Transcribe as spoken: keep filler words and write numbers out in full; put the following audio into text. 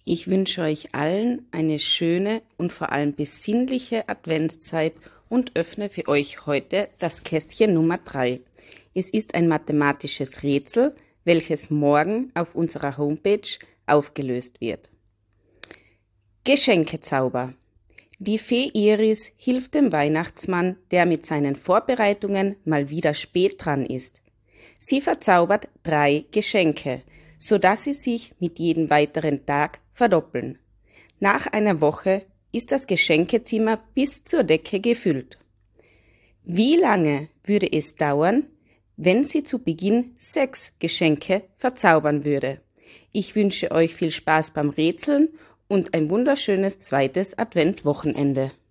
Ich wünsche euch allen eine schöne und vor allem besinnliche Adventszeit und öffne für euch heute das Kästchen Nummer drei. Es ist ein mathematisches Rätsel, welches morgen auf unserer Homepage aufgelöst wird. Geschenkezauber. Die Fee Iris hilft dem Weihnachtsmann, der mit seinen Vorbereitungen mal wieder spät dran ist. Sie verzaubert drei Geschenke, sodass sie sich mit jedem weiteren Tag verdoppeln. Nach einer Woche ist das Geschenkezimmer bis zur Decke gefüllt. Wie lange würde es dauern, wenn sie zu Beginn sechs Geschenke verzaubern würde? Ich wünsche euch viel Spaß beim Rätseln und ein wunderschönes zweites Adventwochenende.